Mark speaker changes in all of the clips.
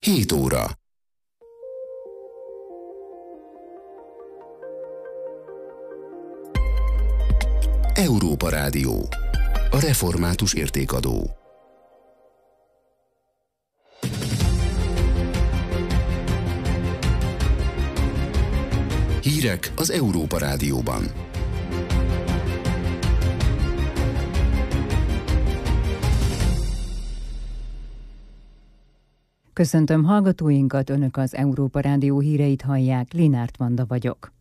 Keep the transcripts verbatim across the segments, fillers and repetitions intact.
Speaker 1: hét óra. Európa Rádió. A református értékadó. Hírek az Európa Rádióban.
Speaker 2: Köszöntöm hallgatóinkat, Önök az Európa Rádió híreit hallják, Linárt Vanda vagyok.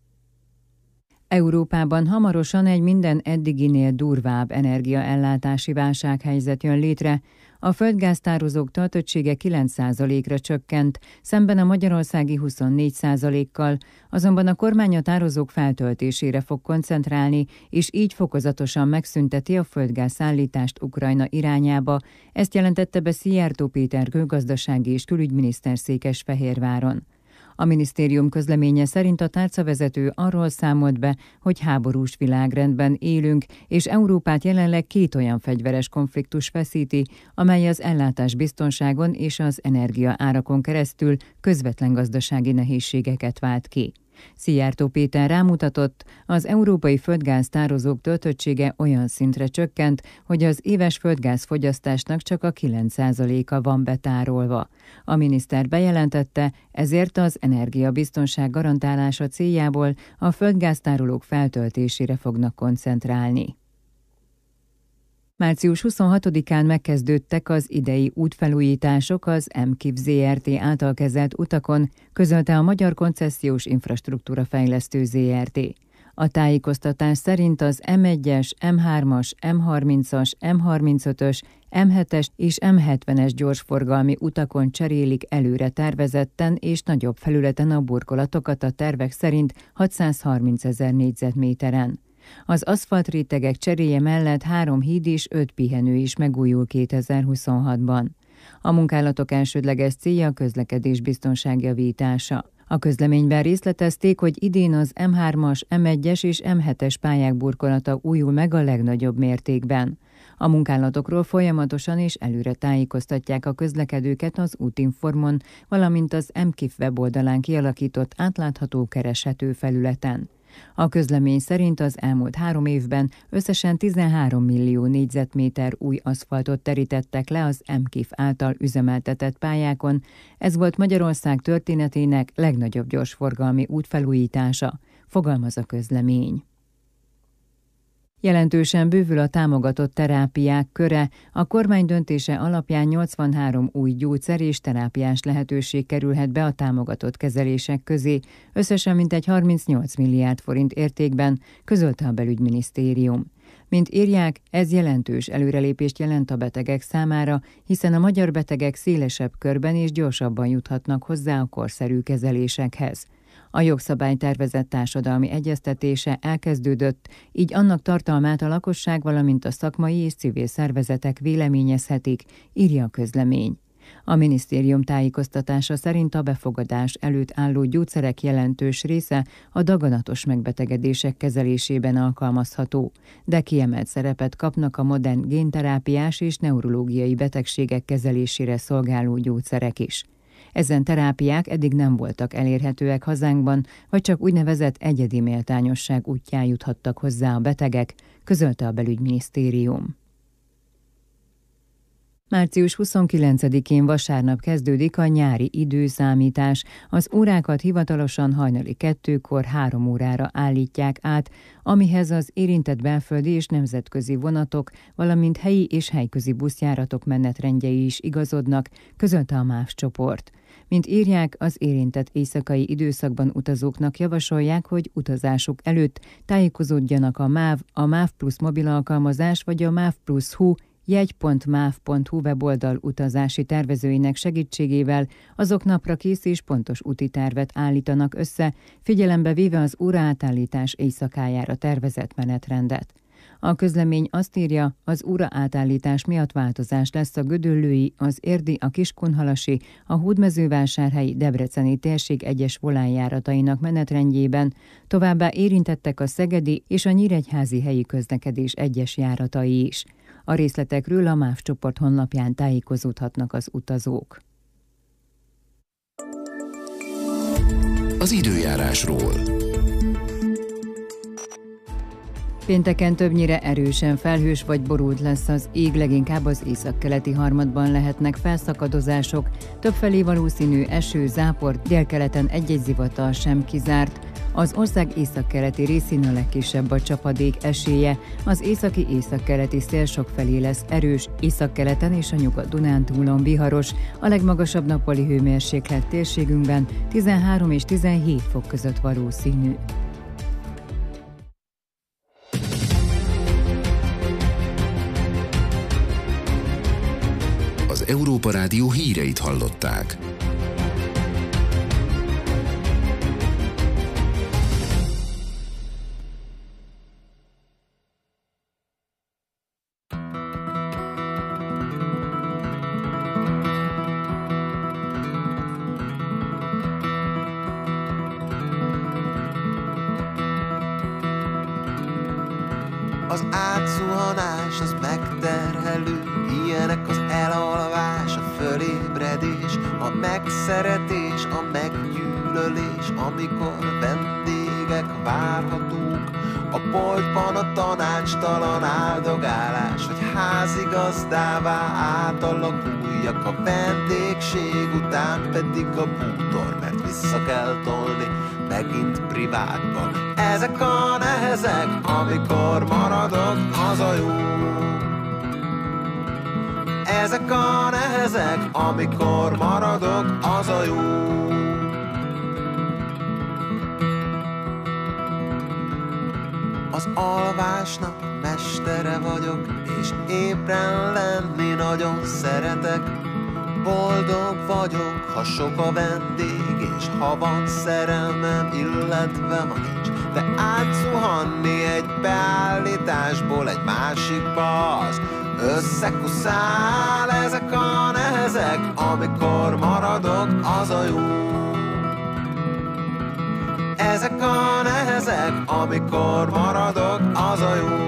Speaker 2: Európában hamarosan egy minden eddiginél durvább energiaellátási válsághelyzet jön létre. A földgáztározók töltöttsége kilenc százalékra csökkent, szemben a magyarországi huszonnégy százalékkal, azonban a kormány a tározók feltöltésére fog koncentrálni, és így fokozatosan megszünteti a földgáz szállítást Ukrajna irányába. Ezt jelentette be Szijjártó Péter gazdasági és külügyminiszter Székesfehérváron. A minisztérium közleménye szerint a tárcavezető arról számolt be, hogy háborús világrendben élünk, és Európát jelenleg két olyan fegyveres konfliktus feszíti, amely az ellátás biztonságon és az energia árakon keresztül közvetlen gazdasági nehézségeket vált ki. Szijjártó Péter rámutatott, az európai földgáztározók töltöttsége olyan szintre csökkent, hogy az éves földgázfogyasztásnak csak a kilenc százaléka van betárolva. A miniszter bejelentette, ezért az energiabiztonság garantálása céljából a földgáztárolók feltöltésére fognak koncentrálni. március huszonhatodikán megkezdődtek az idei útfelújítások az mKIV zé er té által kezelt utakon, közölte a Magyar Koncesziós Infrastruktúra Fejlesztő zé er té. A tájékoztatás szerint az em egyes, em hármas, em harmincas, em harmincötös, em hetes és em hetvenes gyorsforgalmi utakon cserélik előre tervezetten és nagyobb felületen a burkolatokat a tervek szerint hatszázharmincezer négyzetméteren. Az aszfaltrétegek cseréje mellett három híd és öt pihenő is megújul kétezer-huszonhatban. A munkálatok elsődleges célja a közlekedés biztonság javítása. A közleményben részletezték, hogy idén az em hármas, em egyes és em hetes pályák burkolata újul meg a legnagyobb mértékben. A munkálatokról folyamatosan és előre tájékoztatják a közlekedőket az Útinformon, valamint az mKIV weboldalán kialakított átlátható kereshető felületen. A közlemény szerint az elmúlt három évben összesen tizenhárom millió négyzetméter új aszfaltot terítettek le az mKIV által üzemeltetett pályákon. Ez volt Magyarország történetének legnagyobb gyorsforgalmi útfelújítása, fogalmaz a közlemény. Jelentősen bővül a támogatott terápiák köre, a kormány döntése alapján nyolcvanhárom új gyógyszer és terápiás lehetőség kerülhet be a támogatott kezelések közé, összesen mintegy harmincnyolc milliárd forint értékben, közölte a belügyminisztérium. Mint írják, ez jelentős előrelépést jelent a betegek számára, hiszen a magyar betegek szélesebb körben és gyorsabban juthatnak hozzá a korszerű kezelésekhez. A jogszabálytervezet társadalmi egyeztetése elkezdődött, így annak tartalmát a lakosság, valamint a szakmai és civil szervezetek véleményezhetik, írja a közlemény. A minisztérium tájékoztatása szerint a befogadás előtt álló gyógyszerek jelentős része a daganatos megbetegedések kezelésében alkalmazható, de kiemelt szerepet kapnak a modern génterápiás és neurológiai betegségek kezelésére szolgáló gyógyszerek is. Ezen terápiák eddig nem voltak elérhetőek hazánkban, vagy csak úgynevezett egyedi méltányosság útján juthattak hozzá a betegek, közölte a belügyminisztérium. március huszonkilencedikén vasárnap kezdődik a nyári időszámítás. Az órákat hivatalosan hajnali kettőkor három órára állítják át, amihez az érintett belföldi és nemzetközi vonatok, valamint helyi és helyközi buszjáratok menetrendjei is igazodnak, közölte a MÁV csoport. Mint írják, az érintett éjszakai időszakban utazóknak javasolják, hogy utazásuk előtt tájékozódjanak a MÁV, a MÁV Plusz mobil alkalmazás vagy a MÁV Plusz hu jegy pont máv pont hu weboldal utazási tervezőinek segítségével azok napra kész és pontos úti tervet állítanak össze, figyelembe véve az óraátállítás éjszakájára tervezett menetrendet. A közlemény azt írja, az óraátállítás miatt változás lesz a gödöllői, az érdi, a kiskunhalasi, a hódmezővásárhelyi, debreceni térség egyes volánjáratainak menetrendjében, továbbá érintettek a szegedi és a nyíregyházi helyi közlekedés egyes járatai is. A részletekről a MÁV csoport honlapján tájékozódhatnak az utazók.
Speaker 1: Az időjárásról.
Speaker 2: Pénteken többnyire erősen felhős vagy borult lesz az ég, leginkább az északkeleti harmadban lehetnek felszakadozások, többfelé valószínű eső, zápor, délkeleten egy-egy zivatar sem kizárt. Az ország északkeleti részén a legkisebb a csapadék esélye, az északi északkeleti szél sokfelé lesz erős, északkeleten és a Nyugat-Dunántúlon viharos, a legmagasabb nappali hőmérséklet térségünkben tizenhárom és tizenhét fok között valószínű.
Speaker 1: Az Európa Rádió híreit hallották.
Speaker 3: Az átzuhanás, az megterhelő, ilyenek az elalvás, a fölébredés, a megszeretés, a meggyűlölés, amikor vendégek várhatók, a boltban a tanácstalan áldogálás, hogy házigazdává átalakuljak, a vendégség után pedig a bútor, mert vissza kell tolni megint privátba. Ezek a nehezek, amikor maradok, az a jó. Ezek a nehezek, amikor maradok, az a jó. Az alvásnak mestere vagyok, és ébren lenni nagyon szeretek. Boldog vagyok, ha sok a vendég, és ha van szerelmem, illetve ha nincs. De átzuhanni egy beállításból egy másikba, az összekuszál. Ezek a nehezek, amikor maradok, az a jó. Ezek a nehezek, amikor maradok, az a jó.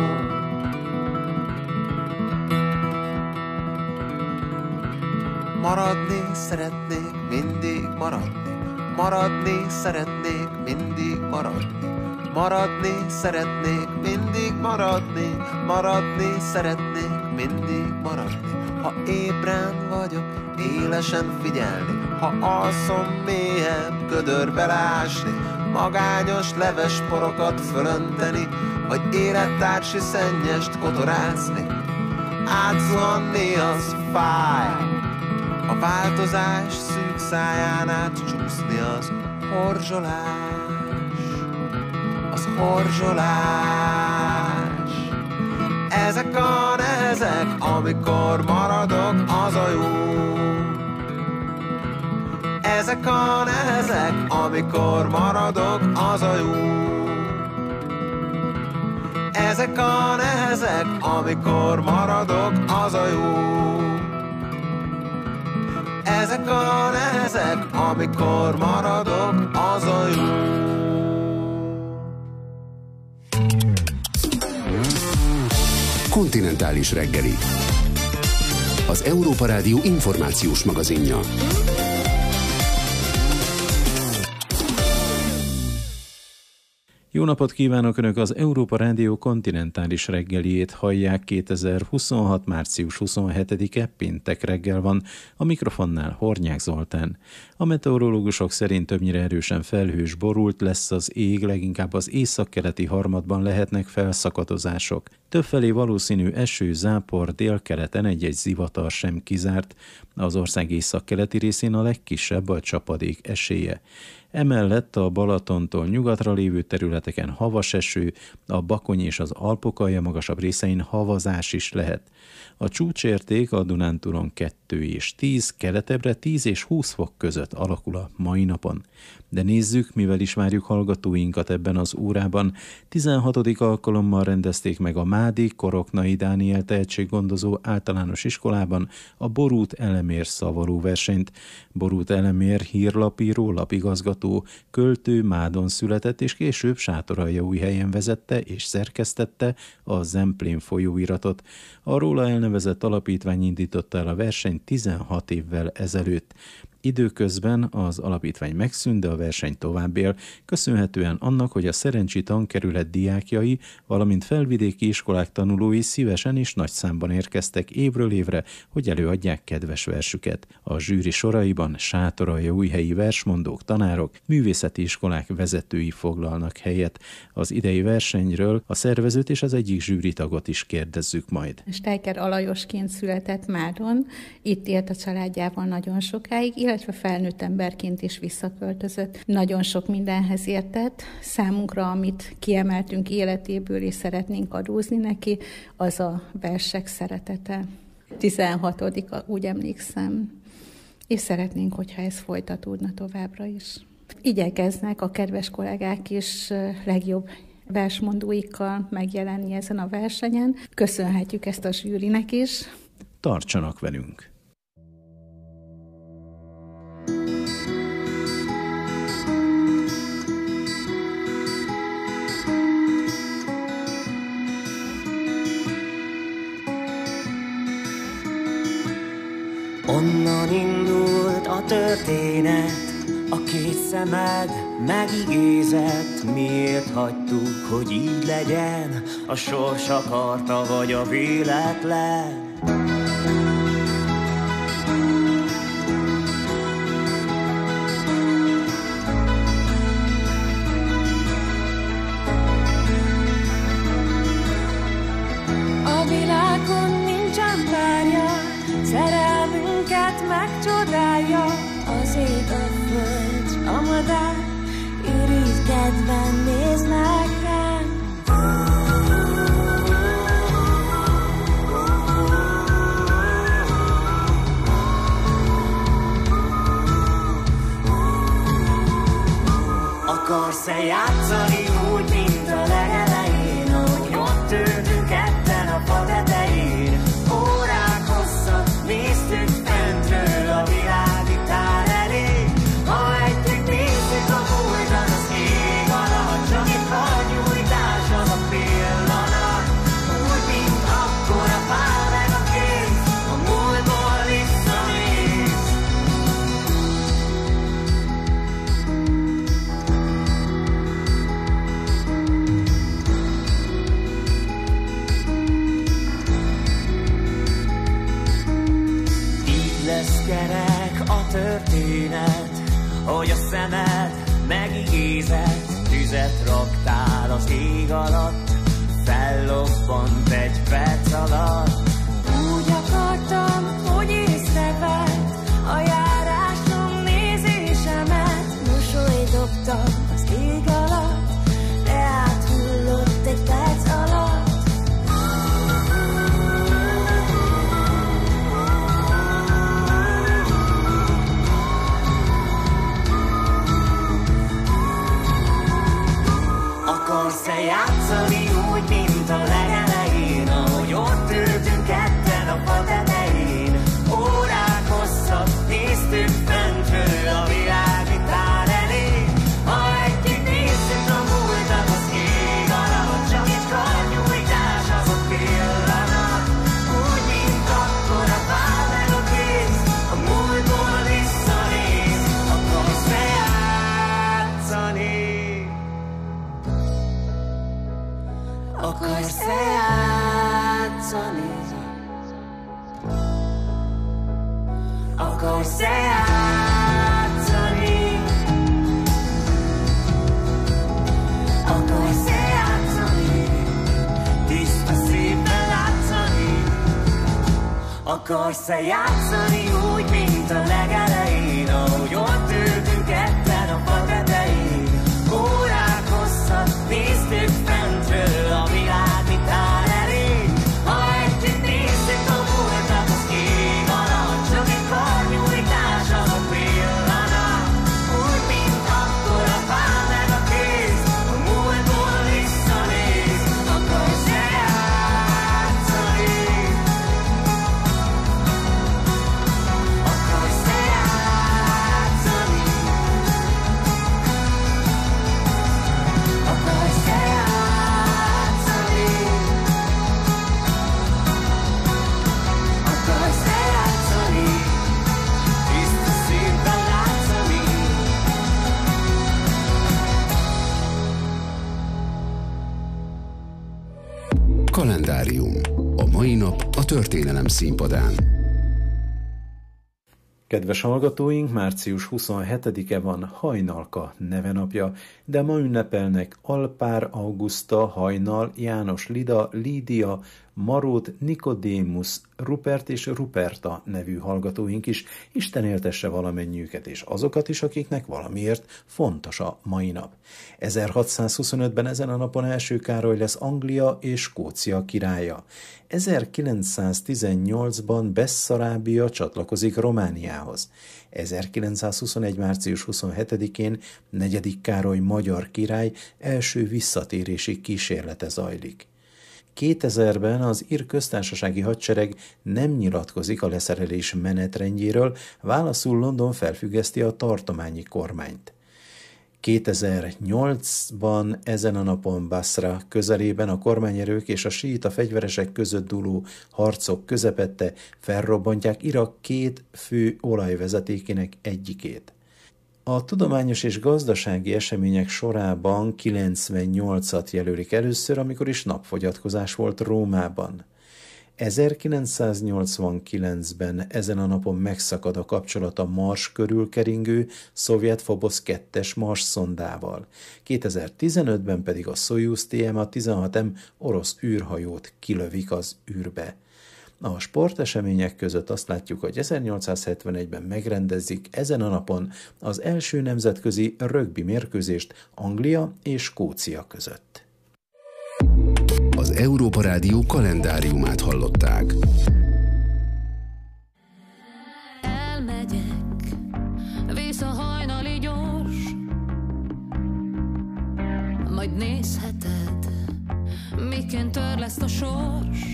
Speaker 3: Maradni szeretnék, mindig maradni. Maradni szeretnék, mindig maradni. Maradni szeretnék, mindig maradni. Maradni szeretnék, mindig maradni. Ha ébren vagyok, élesen figyelni. Ha alszom, mélyebb gödörbe lásni. Magányos leveспorokat fölönteni, vagy élettársi szennyest kotorászni. Átzuhanni az fáj. A változás szűk száján át csúszni, az horzsolás, az horzsolás. Ezek a nehezek, amikor maradok, az a jó. Ezek a nehezek, amikor maradok, az a jó. Ezek a nehezek, amikor maradok, az a jó. Ezek a nehezek, amikor maradok, az a jó.
Speaker 1: Kontinentális reggeli. Az Európa Rádió információs magazinja.
Speaker 4: Jó napot kívánok! Önök az Európa Rádió kontinentális reggeliét hallják. kétezer-huszonhat. március huszonhetedike péntek reggel van, a mikrofonnál Hornyák Zoltán. A meteorológusok szerint többnyire erősen felhős, borult lesz az ég, leginkább az északkeleti harmadban lehetnek felszakadozások. Többfelé valószínű eső, zápor, délkeleten egy-egy zivatar sem kizárt. Az ország északkeleti részén a legkisebb a csapadék esélye. Emellett a Balatontól nyugatra lévő területeken havas eső, a Bakony és az Alpokalja magasabb részein havazás is lehet. A csúcsérték a Dunántúlon kettő és tíz, keletebbre tíz és húsz fok között alakul a mai napon. De nézzük, mivel is várjuk hallgatóinkat ebben az órában. tizenhatodik alkalommal rendezték meg a Mádi Koroknai Dániel tehetséggondozó általános iskolában a Boruth Elemér szavaló versenyt. Boruth Elemér hírlapíró, lapigazgató, költő, Mádon született, és később Sátoraljaújhelyen vezette és szerkesztette a Zemplén folyóiratot. A róla elnevezett alapítvány indította el a versenyt tizenhat évvel ezelőtt. Időközben az alapítvány megszűnt, de a verseny tovább él, köszönhetően annak, hogy a Szerencsi Tankerület diákjai, valamint felvidéki iskolák tanulói szívesen és nagy számban érkeztek évről évre, hogy előadják kedves versüket. A zsűri soraiban sátoraljaújhelyi versmondók, tanárok, művészeti iskolák vezetői foglalnak helyet. Az idei versenyről a szervezőt és az egyik zsűritagot is kérdezzük majd.
Speaker 5: Steiker Alajosként született Máron, itt élt a családjával nagyon sokáig, illetve felnőtt emberként is visszaköltözött. Nagyon sok mindenhez értett. Számunkra, amit kiemeltünk életéből és szeretnénk adózni neki, az a versek szeretete. tizenhatodika úgy emlékszem. És szeretnénk, hogyha ez folytatódna továbbra is. Igyekeznek a kedves kollégák is legjobb versmondóikkal megjelenni ezen a versenyen. Köszönhetjük ezt a zsűrinek is.
Speaker 4: Tartsanak velünk!
Speaker 6: Onnan indult a történet, a két szemed megigézett. Miért hagytuk, hogy így legyen? A sors akarta, vagy a véletlen?
Speaker 7: A világon nincsen párja, szerelmünket megcsodálja. Az ég, a föld, a madár irigykedven néznek ránk.
Speaker 6: Akarsz-e játszani úgy, mint a legelején, ahogy ott ültünk ketten a fa tetején? Órák hosszat néztük fentről a világítár elé. Ha együtt nézzük a múltat az ég alatt, csak egy karnyújtás az a pillanat. Úgy, mint akkor a pál meg a kéz, a múltból visszanéz. Lesz kerek a történet, hogy a szemed megigézett. Tüzet raktál az ég alatt, fellobbant egy perc alatt.
Speaker 7: Úgy akartam, hogy észrevedd a járásom nézésemet. Mosolyt dobtam az ég alatt, de áthullott egy perc alatt.
Speaker 6: Akarsz-e játszani úgy, mint a legelején, ahogy ott ültünk ketten a fa tetején? Órák hosszat néztük fentről a világítár elé. Ha együtt nézzük a múltat az ég alatt, csak egy karnyújtás az a pillanat. Úgy, mint akkor a pál meg a kéz, a múltból visszanéz. Akarsz-e játszani? Akarsz-e játszani? Akarsz-e játszani? Akarsz-e játszani? Tiszta szépen látszani? Akarsz-e játszani úgy, mint a legelején, ahogy ott ültünk ketten a fa tetején? Órák hosszat néztük fentről a világítár elé. Ha együtt nézzük a múltat az ég alatt, csak egy karnyújtás az a pillanat. Úgy, mint akkor a pál meg a kéz, a múltból visszanéz. Akarsz-e játszani? Akarsz-e játszani?
Speaker 1: Kalendárium. A mai nap a történelem színpadán.
Speaker 4: Kedves hallgatóink, március huszonhetedike van, Hajnalka nevenapja, de ma ünnepelnek Alpár Auguszta, Hajnal, János Lida, Lídia, Marót, Nikodémusz, Rupert és Ruperta nevű hallgatóink is. Isten éltesse valamennyiüket és azokat is, akiknek valamiért fontos a mai nap. ezerhatszázhuszonötben ezen a napon első Károly lesz Anglia és Skócia királya. ezerkilencszáztizennyolcban Besszarábia csatlakozik Romániához. ezerkilencszázhuszonegy. március huszonhetedikén negyedik Károly magyar király első visszatérési kísérlete zajlik. kétezerben az ír köztársasági hadsereg nem nyilatkozik a leszerelés menetrendjéről, válaszul London felfüggeszti a tartományi kormányt. kétezer-nyolcban ezen a napon Basra közelében a kormányerők és a síita fegyveresek között dúló harcok közepette felrobbantják Irak két fő olajvezetékének egyikét. A tudományos és gazdasági események sorában kilencvennyolcat jelölik először, amikor is napfogyatkozás volt Rómában. ezerkilencszáznyolcvankilencben ezen a napon megszakad a kapcsolat a Mars körül keringő szovjet Phobos kettes Mars szondával. kétezer-tizenötben pedig a Szojuz té em tizenhat em orosz űrhajót kilövik az űrbe. A sportesemények között azt látjuk, hogy ezernyolcszázhetvenegyben megrendezik ezen a napon az első nemzetközi rögbi mérkőzést Anglia és Skócia között.
Speaker 1: Az Európa Rádió kalendáriumát hallották.
Speaker 7: Elmegyek, vész a hajnali gyors, majd nézheted, miként törleszt a sors.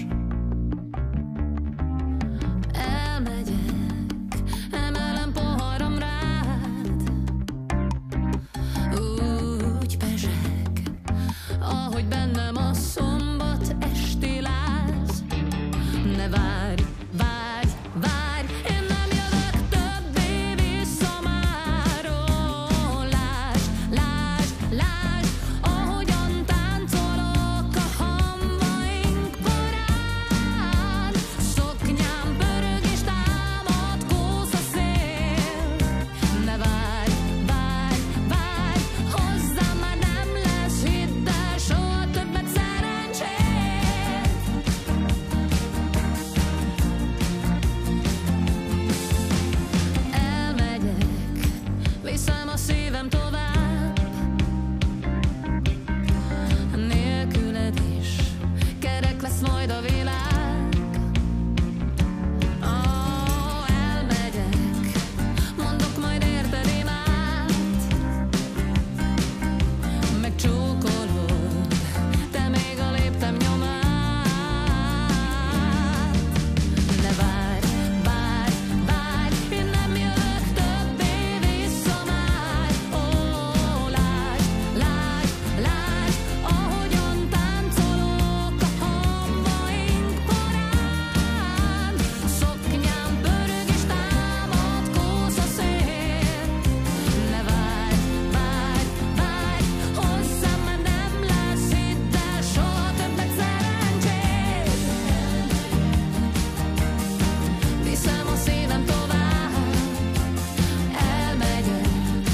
Speaker 7: Elmegyek, emelem poharam rád, úgy pezseg, ahogy bennem a szombat esti láz. Ne várj, várj, várj, én nem jövök többé vissza már. Ó, lásd, lásd, lásd, ahogyan táncolok a hamvaink parán. Szoknyám pörög és támad kósz a szél. Ne várj, várj, várj, hozzám már nem lesz, hidd el, soha többet szerencsét. Elmegyek, viszem a szívem tovább, nélküled is kerek lesz majd a világ. Ó, elmegyek, mondok majd érted imát, megcsókolod, te még a léptem nyomát. Ne várj, várj, várj, én nem jövök többé vissza már. Ó, lásd, lásd, lásd, ahogyan táncolok a hamvaink parán. Szoknyám pörög és támad kósz a szél. Ne várj, várj, várj, hozzám már nem lesz, hidd el, soha többet szerencsét. Viszem a szívem tovább, elmegyek,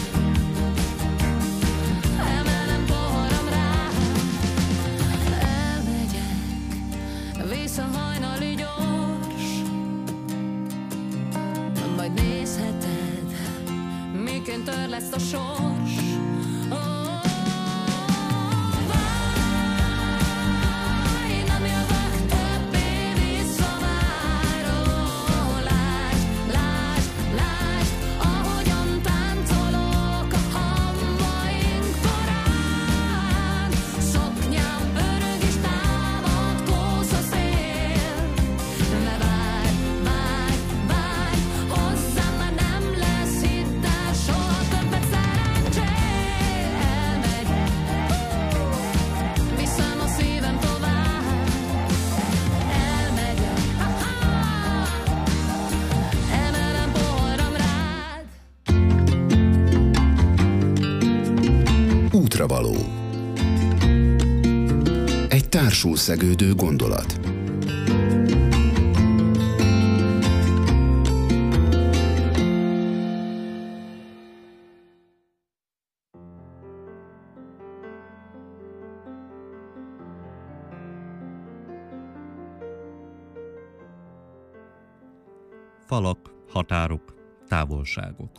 Speaker 7: emelem poharam rád. Elmegyek, vész a hajnali gyors, majd nézheted, miként törleszt a sors. Ó, várj, nem jövök többé vissza már. Ó, lásd, lásd, lásd, ahogyan táncolok a hamvaink parán. Szoknyám pörög és támad kósz a szél. Ne várj, várj, várj, hozzám már nem lesz, hidd el, soha többet szerencsét. Elmegyek, viszem a szívem tovább, elmegyek, emelem poharam rád.
Speaker 1: Útravaló. Egy tánc társul szegődő gondolat.
Speaker 8: Falak, határok, távolságok.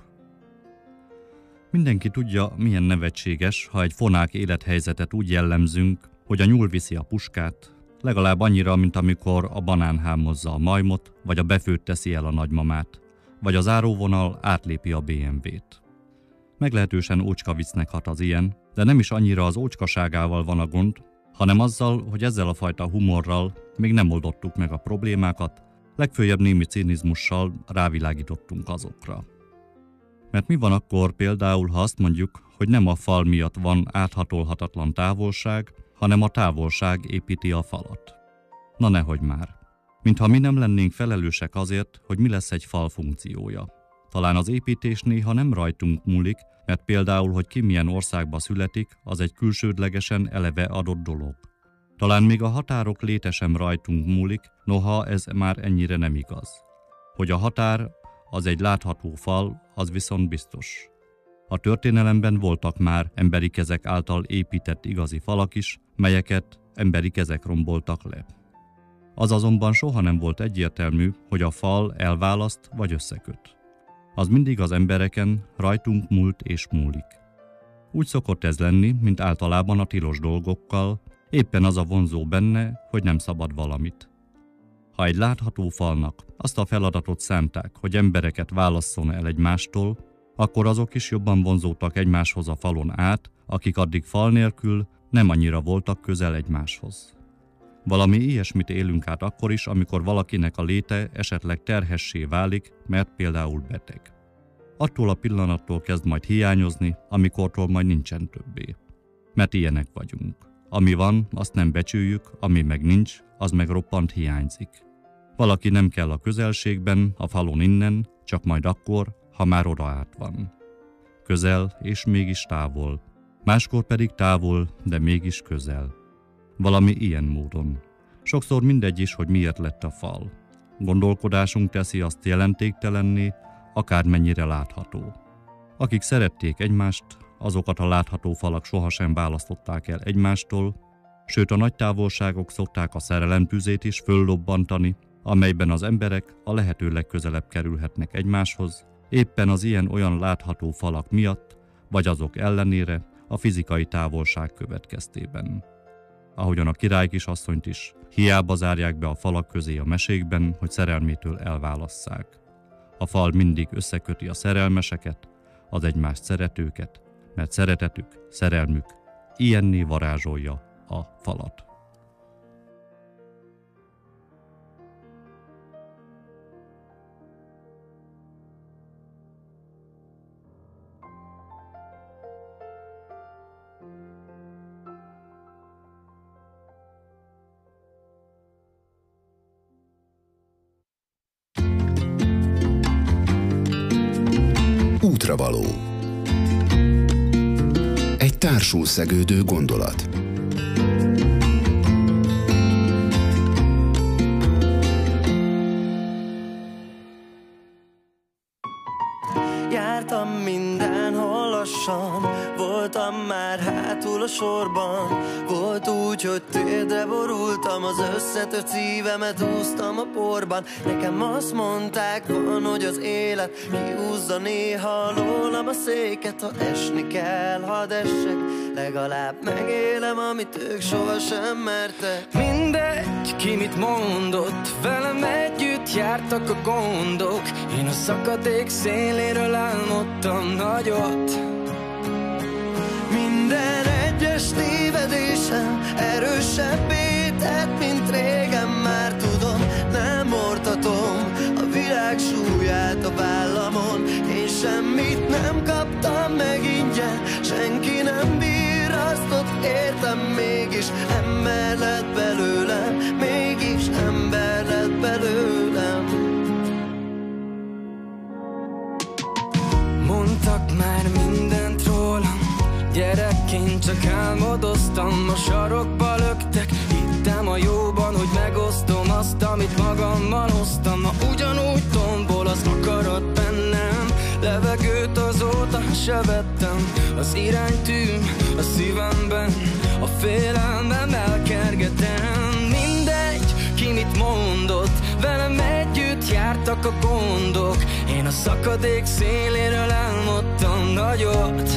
Speaker 8: Mindenki tudja, milyen nevetséges, ha egy fonák élethelyzetet úgy jellemzünk, hogy a nyúl viszi a puskát, legalább annyira, mint amikor a banán hámozza a majmot, vagy a befőtt teszi el a nagymamát, vagy a záróvonal átlépi a bé em vét. Meglehetősen ócskaviccnek hat az ilyen, de nem is annyira az ócskaságával van a gond, hanem azzal, hogy ezzel a fajta humorral még nem oldottuk meg a problémákat, legfőjebb némi cinizmussal rávilágítottunk azokra. Mert mi van akkor például, ha azt mondjuk, hogy nem a fal miatt van áthatolhatatlan távolság, hanem a távolság építi a falat? Na nehogy már. Mintha mi nem lennénk felelősek azért, hogy mi lesz egy fal funkciója. Talán az építés néha nem rajtunk múlik, mert például, hogy ki milyen országba születik, az egy külsődlegesen eleve adott dolog. Talán még a határok léte sem rajtunk múlik, noha ez már ennyire nem igaz. Hogy a határ az egy látható fal, az viszont biztos. A történelemben voltak már emberi kezek által épített igazi falak is, melyeket emberi kezek romboltak le. Az azonban soha nem volt egyértelmű, hogy a fal elválaszt vagy összeköt. Az mindig az embereken, rajtunk múlt és múlik. Úgy szokott ez lenni, mint általában a tilos dolgokkal, éppen az a vonzó benne, hogy nem szabad valamit. Ha egy látható falnak azt a feladatot szánták, hogy embereket válasszon el egymástól, akkor azok is jobban vonzódtak egymáshoz a falon át, akik addig fal nélkül nem annyira voltak közel egymáshoz. Valami ilyesmit élünk át akkor is, amikor valakinek a léte esetleg terhessé válik, mert például beteg. Attól a pillanattól kezd majd hiányozni, amikortól majd nincsen többé. Mert ilyenek vagyunk. Ami van, azt nem becsüljük, ami meg nincs, az meg roppant hiányzik. Valaki nem kell a közelségben, a falon innen, csak majd akkor, ha már oda át van. Közel és mégis távol. Máskor pedig távol, de mégis közel. Valami ilyen módon. Sokszor mindegy is, hogy miért lett a fal. Gondolkodásunk teszi azt jelentéktelenné, akármennyire látható. Akik szerették egymást, azokat a látható falak sohasem választották el egymástól, sőt a nagy távolságok szokták a szerelemtüzét is föllobbantani, amelyben az emberek a lehető legközelebb kerülhetnek egymáshoz, éppen az ilyen-olyan látható falak miatt, vagy azok ellenére a fizikai távolság következtében. Ahogyan a királykisasszonyt is, hiába zárják be a falak közé a mesékben, hogy szerelmétől elválasszák. A fal mindig összeköti a szerelmeseket, az egymást szeretőket, mert szeretetük, szerelmük ilyenné varázsolja a falat.
Speaker 1: Útravaló. Egy társul szegődő gondolat.
Speaker 3: Jártam mindenhol lassan, voltam már hátul a sorban. Volt úgy, hogy térdre borultam, az összetört szívemet húztam a porban. Nekem azt mondták, van, hogy az élet kihúzza néha alólam a széket. Ha esni kell, hadd essek, legalább megélem, amit ők sohasem mertek.
Speaker 9: Mindegy, ki mit mondott, velem együtt jártak a gondok. Én a szakadék széléről álmodtam nagyot.
Speaker 3: Minden egyes tévedésem erősebbé tett, mint régen. Már tudom, nem hordhatom a világ súlyát a vállamon. Én semmit nem kaptam meg ingyen, senki nem virrasztott értem. Mégis ember lett belőlem, mégis ember lett belőlem.
Speaker 9: Mondtak már mindent rólam, gyerekként csak álmodoztam, a sarokba löktek, itt hittem a jóban, hogy megosztom azt, amit magammal hoztam. Ma ugyanúgy tombol az akarat bennem, levegőt azóta se vettem. Az iránytűm a szívemben, a félelmem elkergetem. Mindegy, ki mit mondott, velem együtt jártak a gondok. Én a szakadék széléről álmodtam nagyot.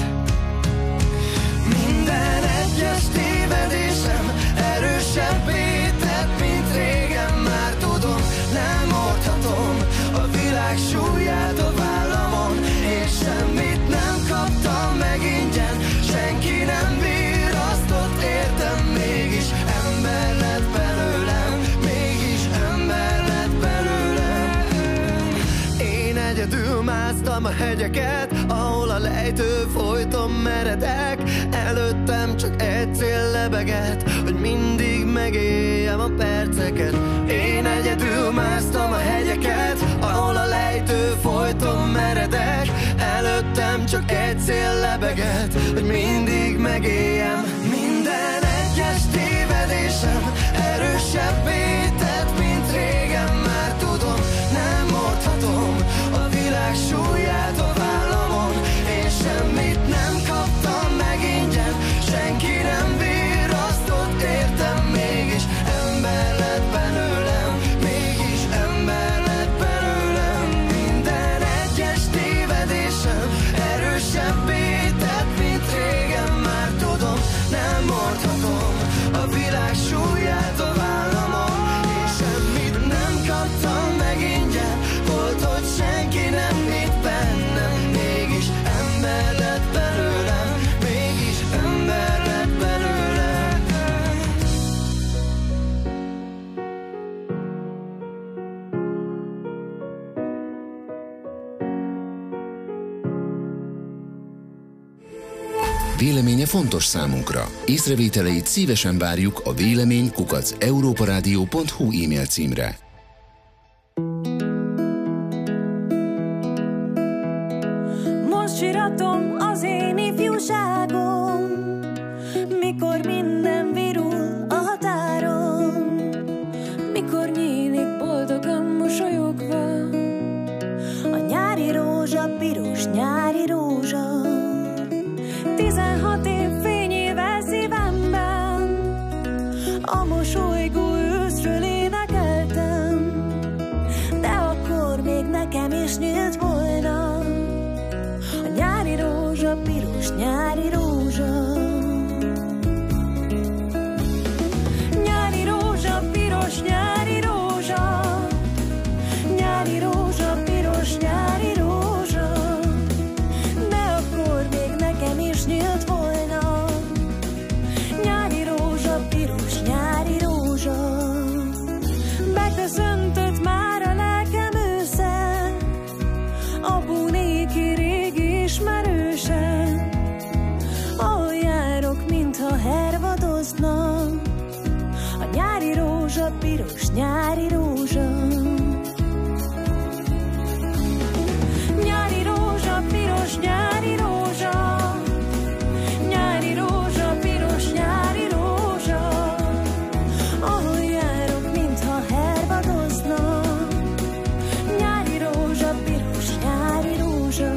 Speaker 9: Minden egyes tévedésem erősebbé tett, mint régen. Már tudom, nem oldhatom a világ súlyát a vállamon, és semmit nem kaptam meg ingyen. Senki nem virasztott értem, mégis ember lett belőlem, mégis ember lett belőlem. Én egyedül másztam a hegyeket, ahol a lejtő folyton meredek. Előttem csak egy cél lebegett, hogy mindig megéljem a perceket. Én egyedül másztam a hegyeket, ahol a lejtő folyton meredek. Előttem csak egy cél lebegett, hogy mindig megéljem. Minden egyes tévedésem erősebbé tett, mint régen. Már tudom, nem oldhatom a világ súlyát a vállamon, és semmit nem kaptam meg ingyen. Senki nem virasztott értem, mégis ember lett belőlem, mégis ember lett belőlem. Minden egyes tévedésem erősebbé tett, mint régen. Már tudom, nem oldhatom a világ súlyát a vállamon, és semmit nem kaptam meg ingyen. Volt, hogy senki nem hitt bennem, mégis ember lett belőlem, mégis ember lett belőlem.
Speaker 1: Véleménye fontos számunkra. Észrevételeit szívesen várjuk a vélemény kukac európaradio pont hu e-mail címre.
Speaker 7: Most síratom az én ifjúságom, mikor minden virul a határon, mikor nyílik boldogan mosolyogva a nyári rózsa, piros nyári rózsa. Tizenhat év fényével szívemben a mosolygó őszről énekeltem, de akkor még nekem is nyílt volna a nyári rózsa, piros nyári rózsa. Nyári rózsa, piros nyári rózsa, nyári rózsa, piros nyári rózsa, de akkor még nekem is nyílt volna nyári rózsa, piros nyári rózsa. Beköszöntött már a lelkem ősszel, a búnéki régi ismerősen, ahol járok, mintha hervadoznak a nyári rózsa, piros nyári rózsa. Nyári rózsa, piros nyári rózsa, nyári rózsa, piros nyári rózsa, ahol járok, mintha hervadoznak nyári rózsa, piros nyári rózsa.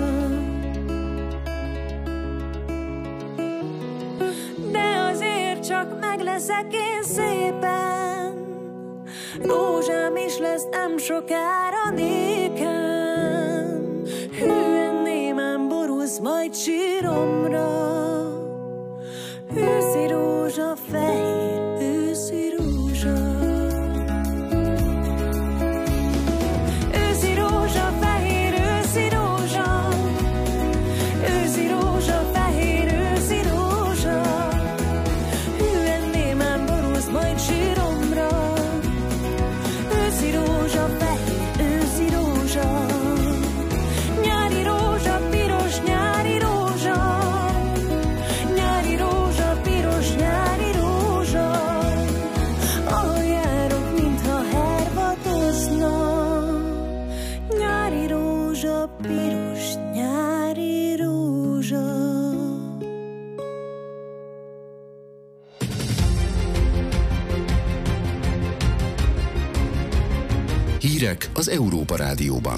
Speaker 7: De azért csak meg leszek én szépen, rózsám is lesz nem sokára nékem. Hűen némán borulsz majd síromra, őszi rózsa, fehér őszi rózsa. Őszi rózsa, fehér őszi rózsa, őszi rózsa, fehér őszi rózsa. Hűen némán borulsz majd síromra, őszi rózsa, fehér őszi rózsa. Nyári rózsa, piros nyári rózsa, nyári rózsa, piros nyári
Speaker 1: Hírek az Európa Rádióban.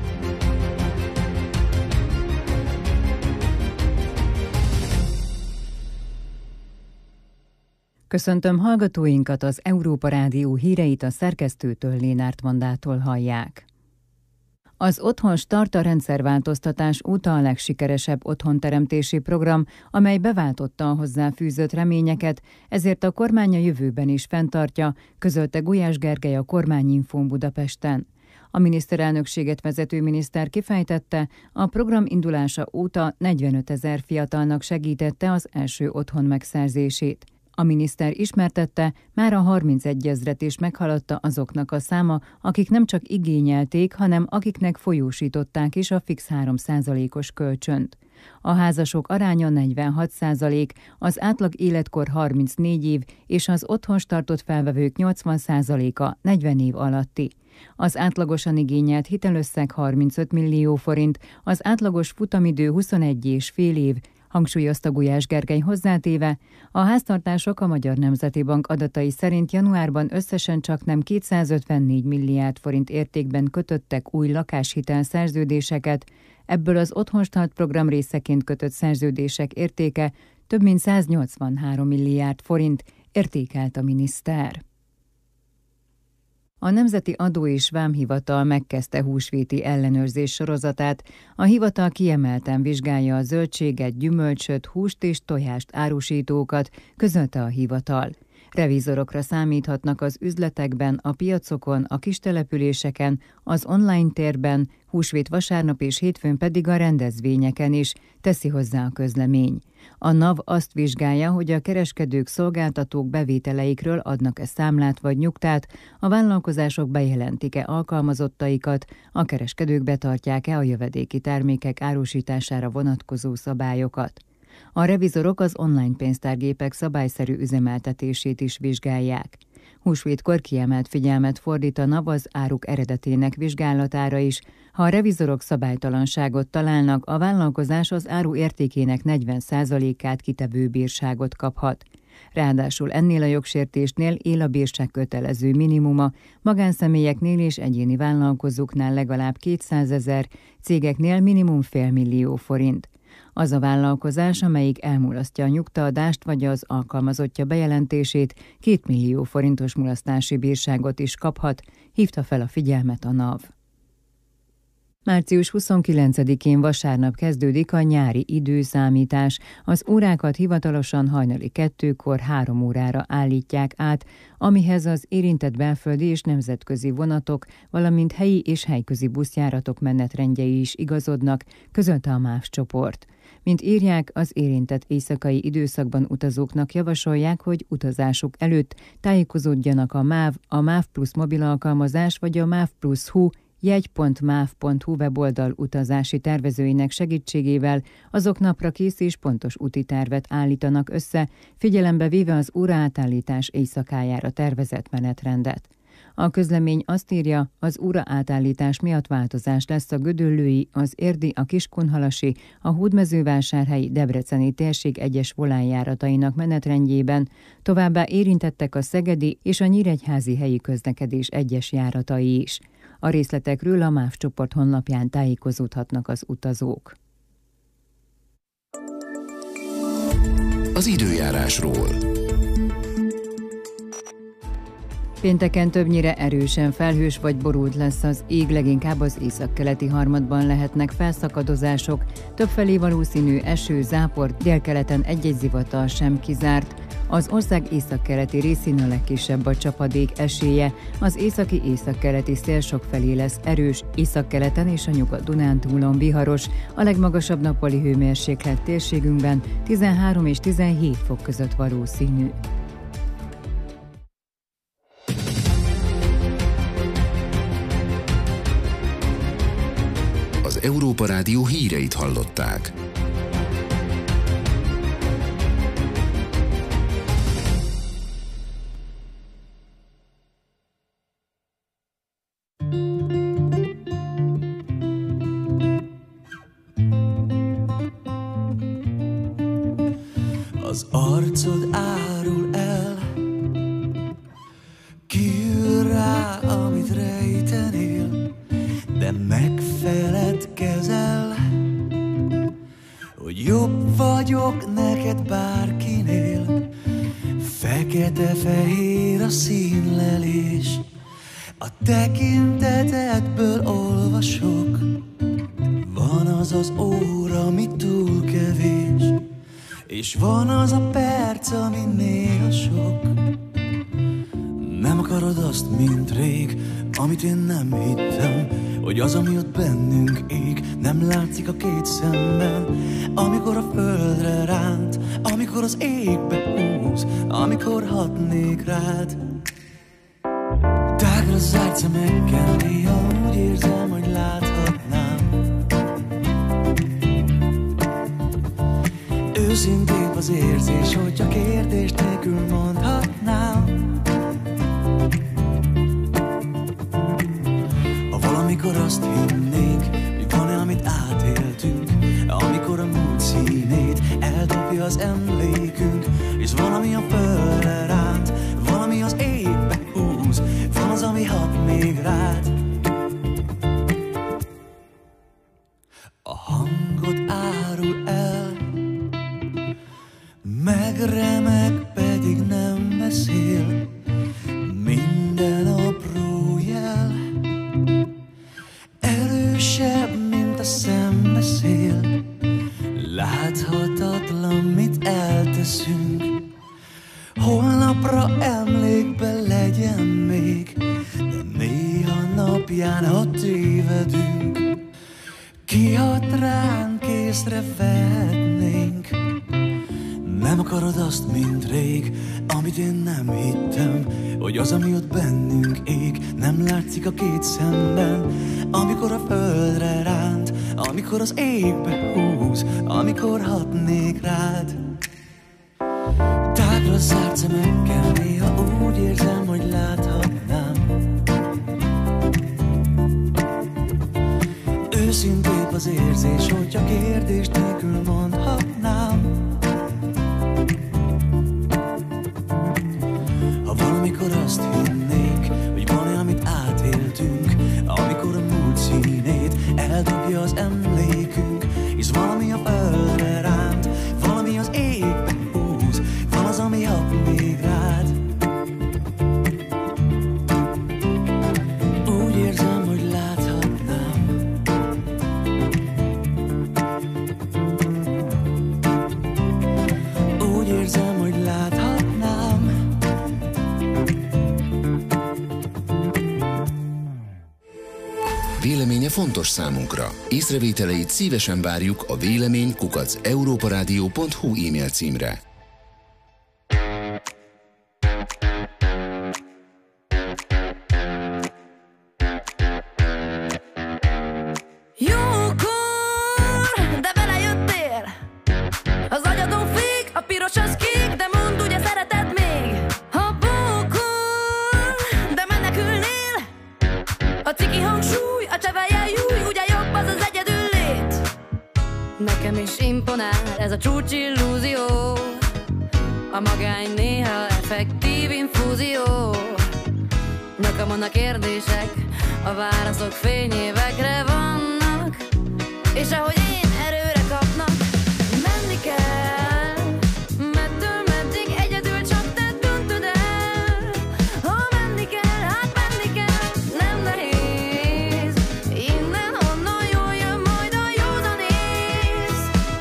Speaker 2: Köszöntöm hallgatóinkat, az Európa Rádió híreit a szerkesztőtől, Lénárt Mandától hallják. Az Otthon Start a rendszerváltoztatás óta a legsikeresebb otthonteremtési program, amely beváltotta a hozzáfűzött reményeket, ezért a kormány a jövőben is fenntartja, közölte Gulyás Gergely a Kormányinfón Budapesten. A miniszterelnökséget vezető miniszter kifejtette, a program indulása óta negyvenötezer fiatalnak segítette az első otthon megszerzését. A miniszter ismertette, már a harmincegyezret is meghaladta azoknak a száma, akik nem csak igényelték, hanem akiknek folyósították is a fix három százalékos kölcsönt. A házasok aránya negyvenhat százalék, az átlag életkor harmincnégy év, és az otthon startot felvevők nyolcvan százaléka negyven év alatti. Az átlagosan igényelt hitelösszeg harmincöt millió forint, az átlagos futamidő huszonegy és fél év, hangsúlyozta Gulyás Gergely hozzátéve, a háztartások a Magyar Nemzeti Bank adatai szerint januárban összesen csaknem kétszázötvennégy milliárd forint értékben kötöttek új lakáshitel szerződéseket, ebből az Otthon Start program részeként kötött szerződések értéke több mint száznyolcvanhárom milliárd forint, értékelt a miniszter. A Nemzeti Adó és Vámhivatal megkezdte húsvéti ellenőrzés sorozatát. A hivatal kiemelten vizsgálja a zöldséget, gyümölcsöt, húst és tojást árusítókat, közölte a hivatal. Revizorokra számíthatnak az üzletekben, a piacokon, a kistelepüléseken, az online térben, húsvét vasárnap és hétfőn pedig a rendezvényeken is, teszi hozzá a közlemény. A NAV azt vizsgálja, hogy a kereskedők, szolgáltatók bevételeikről adnak-e számlát vagy nyugtát, a vállalkozások bejelentik-e alkalmazottaikat, a kereskedők betartják-e a jövedéki termékek árusítására vonatkozó szabályokat. A revizorok az online pénztárgépek szabályszerű üzemeltetését is vizsgálják. Húsvétkor kiemelt figyelmet fordít a NAV az áruk eredetének vizsgálatára is. Ha a revizorok szabálytalanságot találnak, a vállalkozás az áru értékének negyven százalékát kitevő bírságot kaphat. Ráadásul ennél a jogsértésnél él a bírság kötelező minimuma, magánszemélyeknél és egyéni vállalkozóknál legalább kétszázezer, cégeknél minimum félmillió forint. Az a vállalkozás, amelyik elmulasztja a nyugtaadást vagy az alkalmazottja bejelentését, két millió forintos mulasztási bírságot is kaphat, hívta fel a figyelmet a NAV. március huszonkilencedikén vasárnap kezdődik a nyári időszámítás. Az órákat hivatalosan hajnali kettőkor három órára állítják át, amihez az érintett belföldi és nemzetközi vonatok, valamint helyi és helyközi buszjáratok menetrendjei is igazodnak, közölte a MÁV csoport. Mint írják, az érintett éjszakai időszakban utazóknak javasolják, hogy utazásuk előtt tájékozódjanak a MÁV, a MÁV Plus mobil alkalmazás vagy a MÁV Plus hu jegy pont máv pont hu weboldal utazási tervezőinek segítségével, azok napra kész és pontos úti tervet állítanak össze, figyelembe véve az óraátállítás éjszakájára tervezett menetrendet. A közlemény azt írja, az óraátállítás miatt változás lesz a gödöllői, az érdi, a kiskunhalasi, a hódmezővásárhelyi, debreceni térség egyes volánjáratainak menetrendjében, továbbá érintettek a szegedi és a nyíregyházi helyi közlekedés egyes járatai is. A részletekről a MÁV csoport honlapján tájékozódhatnak az utazók.
Speaker 1: Az időjárásról.
Speaker 2: Pénteken többnyire erősen felhős vagy borult lesz az ég, leginkább az északkeleti harmadban lehetnek felszakadozások, többfelé valószínű eső, zápor, délkeleten egy-egy zivatar sem kizárt. Az ország északkeleti részén a legkisebb a csapadék esélye, az északi északkeleti szél sokfelé lesz erős, északkeleten és a Nyugat-Dunántúlon viharos, a legmagasabb nappali hőmérséklet térségünkben tizenhárom és tizenhét fok között valószínű.
Speaker 1: Az Európa Rádió híreit hallották.
Speaker 3: Az arcod árul el, kiül rá, amit rejteni
Speaker 9: fehér a színlelés, a tekintetedből olvasok. Van az az óra, ami túl kevés, és van az a perc, ami néha sok. Nem akarod azt, mint rég, amit én nem hittem, hogy az, ami ott bennünk ég, nem látszik a két szemben. Amikor a földre ránt, amikor az égbe húz, amikor hatnék rád. Tágra zárt szemekkel néha úgy érzem, hogy láthatnám. Őszintébb az érzés, hogy csak kérdés nélkül mondhatnám. Ha valamikor azt hinnénk, hogy van-e, amit átéltünk, amikor a múlt színét eldobja az emlékünk, és valami a földre ránt, valami az égbe húz, van az, ami hat még rád. A hangod árul el, megremeg, pedig nem beszél. Minden apró jel erősebb, mint a szembeszél. Láthatatlan, mit elteszünk, holnapra emlékbe legyen még, de néha napján, ha tévedünk, kihat ránk, észrevehetnénk. Nem akarod azt, mint rég, amit én nem hittem, hogy az, ami ott bennünk ég, nem látszik a két szemben. Amikor a földre ránt, amikor az égbe húz, amikor hatnék rád. Tágra zárt szemekkel néha úgy érzem, hogy láthatnám. Őszintébb az érzés, hogy csak kérdés nélkül mondhatnám. Ha valamikor azt hinnénk, hogy van-e, amit átéltünk, amikor a múlt színét eldobja az emlékünk, és valami a földre ránt, valami az égbe húz, van az, ami hat még rád. Úgy érzem, hogy láthatnám. Úgy érzem, hogy láthatnám.
Speaker 1: Véleménye fontos számunkra. Észrevételeit szívesen várjuk a vélemény kukac európaradio pont hu e-mail címre.
Speaker 7: Jókor, de belejöttél. Az agyadon fék, a piros az kék, de mondd, ugye szereted még. Ha bókol, de menekülnél. A ciki hangsúly, a csevelje júj, ugye jobb az az egyedül lét. Nekem is imponál ez a csúcsillúzió, a magány néha effektív infúzió. Nyakamon a kérdések, a válaszok fényévekre vannak, és ahogy én erőre kapnak, menni kell, mettől meddig egyedül csak te döntöd el. Ha menni kell, hát menni kell, nem nehéz, innen onnan jól jön majd a józanész.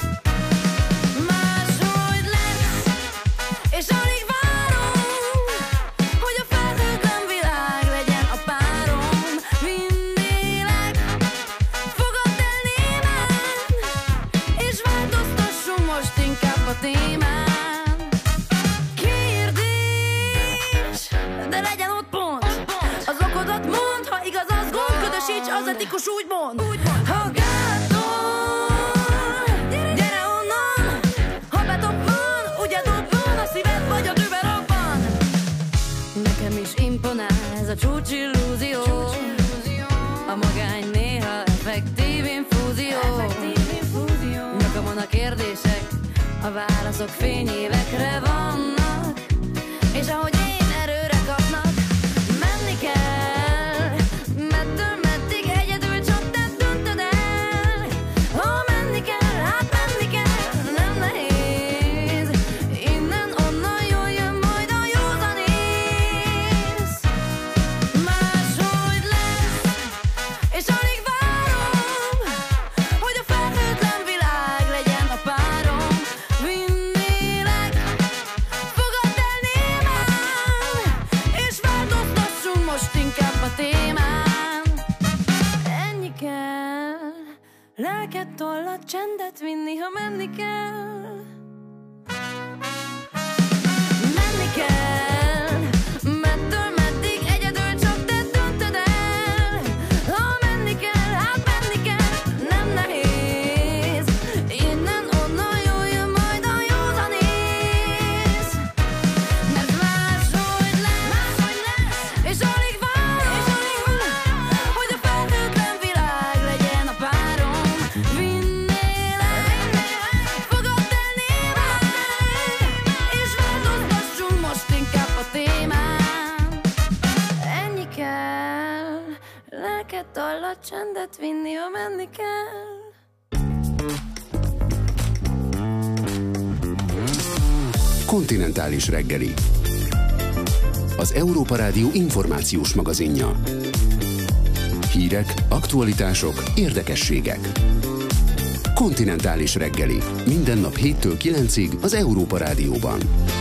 Speaker 7: Máshogy lesz, és alig várom, hogy a felhőtlen világ legyen a párom. Vinnélek, fogadd el némán, és változtassunk most inkább a témán. Kérdés, de legyen ott pont. Az okodat mondd, ha igaz az gond, ködösíts, az etikus úgy mond. Ha gátol, gyere onnan, ha betoppan, ugye dobban, a szíved vagy a dübe robban. Nekem is imponál ez a csúcsillúzió, a magány néha effektív infúzió. Nyakamon a kérdések, a válaszok fényévekre vannak, és ahogy én erőre kapnak, menni kell, mettől meddig egyedül csak te döntöd el. Ha menni kell, hát menni kell, nem nehéz, innen onnan jól jön majd a józanész. lelket tollat, csendet vinni, ha menni kell. Menni kell, mettől meddig egyedül csak te döntöd el. Ha menni kell, hát menni kell, nem nehéz. Innen, onnan jöjjön majd a józanész. Mert máshogy lesz, máshogy lesz, és alig várom, és alig várom, hogy a felhőtlen világ legyen a párom. Vinnélek, fogadd el némán, és változtassunk most inkább a témán. Ennyi kell, lelket dallat, csendet vinni, ha menni kell.
Speaker 1: Kontinentális reggeli. Az Európa Rádió információs magazinja. Hírek, aktualitások, érdekességek. Kontinentális reggeli. Minden nap héttől kilencig az Európa Rádióban.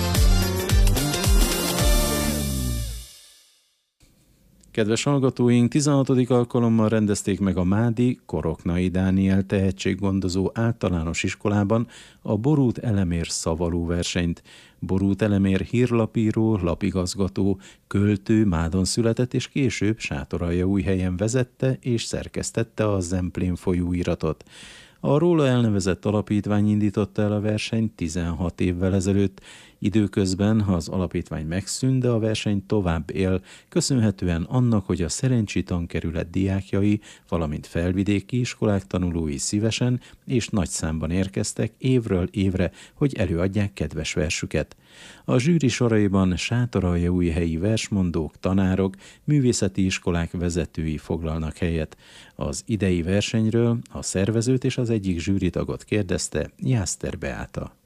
Speaker 4: Kedves hallgatóink, tizenhatodik alkalommal rendezték meg a Mádi Koroknai Dániel tehetséggondozó általános iskolában a Boruth Elemér szavaló versenyt. Boruth Elemér hírlapíró, lapigazgató, költő, Mádon született, és később Sátoraljaújhelyen vezette és szerkesztette a Zemplén folyóiratot. A róla elnevezett alapítvány indította el a versenyt tizenhat évvel ezelőtt. Időközben az alapítvány megszűnt, de a verseny tovább él, köszönhetően annak, hogy a Szerencsi tankerület diákjai, valamint felvidéki iskolák tanulói szívesen és nagy számban érkeztek évről évre, hogy előadják kedves versüket. A zsűri soraiban sátoraljaújhelyi versmondók, tanárok, művészeti iskolák vezetői foglalnak helyet. Az idei versenyről a szervezőt és az egyik zsűritagot kérdezte Jászter Beáta.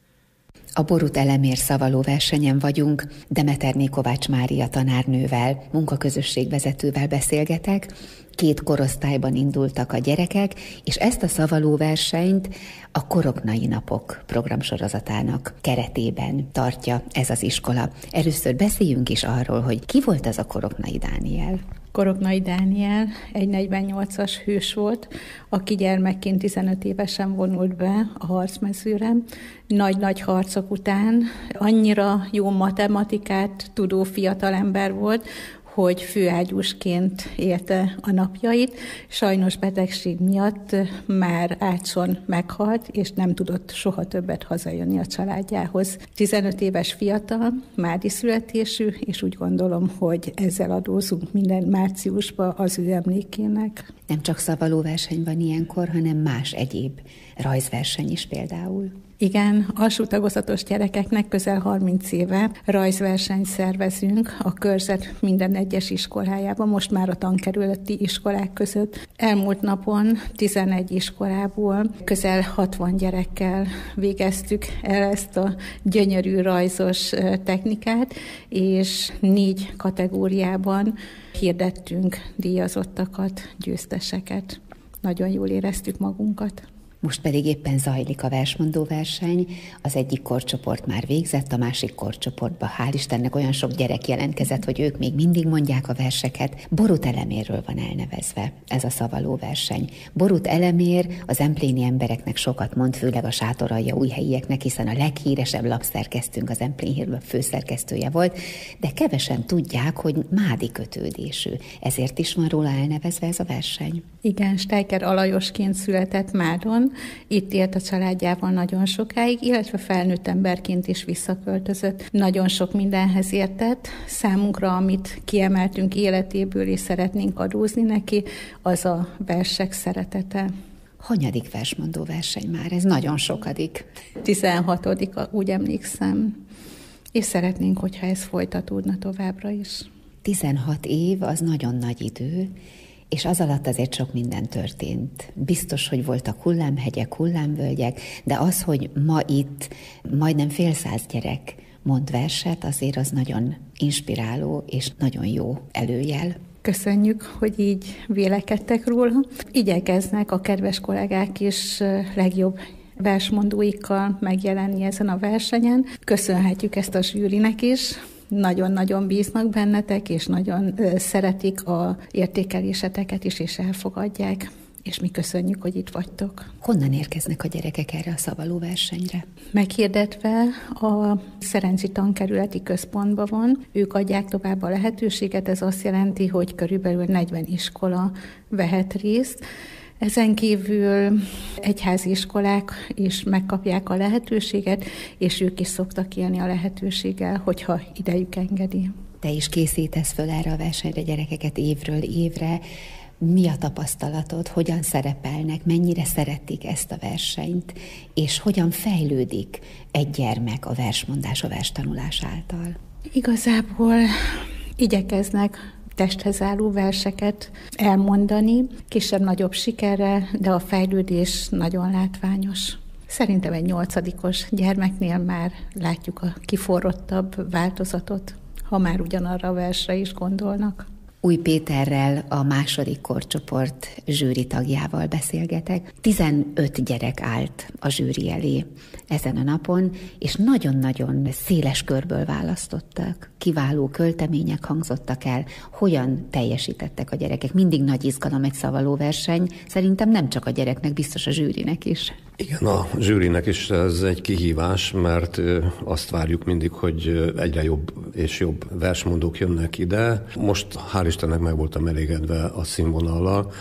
Speaker 10: A Boruth Elemér szavaló versenyen vagyunk, Demeterné Kovács Mária tanárnővel, munkaközösségvezetővel beszélgetek. Két korosztályban indultak a gyerekek, és ezt a szavaló versenyt a Koroknai Napok programsorozatának keretében tartja ez az iskola. Először beszéljünk is arról, hogy ki volt az a Koroknai Dániel.
Speaker 5: Koroknai Dániel egy negyvennyolcas hős volt, aki gyermekként tizenöt évesen vonult be a harcmezőre. Nagy-nagy harcok után annyira jó matematikát tudó fiatalember volt, hogy főágyúsként élte a napjait. Sajnos betegség miatt már Ácson meghalt, és nem tudott soha többet hazajönni a családjához. tizenöt éves fiatal, mádi születésű, és úgy gondolom, hogy ezzel adózunk minden márciusban az ő emlékének.
Speaker 10: Nem csak szavalóverseny van ilyenkor, hanem más egyéb rajzverseny is például.
Speaker 5: Igen, alsó tagozatos gyerekeknek közel harminc éve rajzversenyt szervezünk a körzet minden egyes iskolájában, most már a tankerületi iskolák között. Elmúlt napon tizenegy iskolából közel hatvan gyerekkel végeztük el ezt a gyönyörű rajzos technikát, és négy kategóriában hirdettünk díjazottakat, győzteseket. Nagyon jól éreztük magunkat.
Speaker 10: Most pedig éppen zajlik a versmondó verseny, az egyik korcsoport már végzett, a másik korcsoportba hál' Istennek olyan sok gyerek jelentkezett, hogy ők még mindig mondják a verseket. Boruth Elemérről van elnevezve ez a szavaló verseny. Boruth Elemér az empléni embereknek sokat mond, főleg a sátoraljaújhelyieknek, hiszen a leghíresebb lapszerkesztőnk, az Emplén Hírlap főszerkesztője volt, de kevesen tudják, hogy mádi kötődésű. Ezért is van róla elnevezve ez a verseny.
Speaker 5: Igen, Steiker Alajosként született Mádon, itt élt a családjával nagyon sokáig, illetve felnőtt emberként is visszaköltözött. Nagyon sok mindenhez értett. Számunkra, amit kiemeltünk életéből és szeretnénk adózni neki, az a versek szeretete.
Speaker 10: Hanyadik versmondó verseny már? Ez nagyon sokadik.
Speaker 5: tizenhatodik úgy emlékszem. És szeretnénk, hogyha ez folytatódna továbbra is.
Speaker 10: tizenhat év az nagyon nagy idő, és az alatt azért sok minden történt. Biztos, hogy voltak hullámhegyek, hullámvölgyek, de az, hogy ma itt majdnem fél száz gyerek mond verset, azért az nagyon inspiráló és nagyon jó előjel.
Speaker 5: Köszönjük, hogy így vélekedtek róla. Igyekeznek a kedves kollégák is legjobb versmondóikkal megjelenni ezen a versenyen. Köszönhetjük ezt a zsűrinek is. Nagyon-nagyon bíznak bennetek, és nagyon szeretik a értékeléseteket is, és elfogadják. és mi köszönjük, hogy itt vagytok.
Speaker 10: Honnan érkeznek a gyerekek erre a szavaló versenyre?
Speaker 5: Meghirdetve a Szerenci Tankerületi Központban van, ők adják tovább a lehetőséget, ez azt jelenti, hogy körülbelül negyven iskola vehet részt. Ezen kívül egyházi iskolák is megkapják a lehetőséget, és ők is szoktak élni a lehetőséggel, hogyha idejük engedi.
Speaker 10: Te is készítesz föl erre a versenyre gyerekeket évről évre. Mi a tapasztalatod, hogyan szerepelnek, mennyire szeretik ezt a versenyt, és hogyan fejlődik egy gyermek a versmondás, a verstanulás által?
Speaker 5: Igazából igyekeznek testhez álló verseket elmondani, kisebb-nagyobb sikerrel, de a fejlődés nagyon látványos. Szerintem egy nyolcadikos gyermeknél már látjuk a kiforrottabb változatot, ha már ugyanarra a versre is gondolnak.
Speaker 10: Új Péterrel, a második korcsoport zsűri tagjával beszélgetek. tizenöt gyerek állt a zsűri elé ezen a napon, és nagyon-nagyon széles körből választottak. Kiváló költemények hangzottak el, hogyan teljesítettek a gyerekek. Mindig nagy izgalom egy szavaló verseny, szerintem nem csak a gyereknek, biztos a zsűrinek is.
Speaker 11: Igen, a zsűrinek is ez egy kihívás, mert azt várjuk mindig, hogy egyre jobb és jobb versmondók jönnek ide. Most hál' Istennek meg voltam elégedve a színvonallal,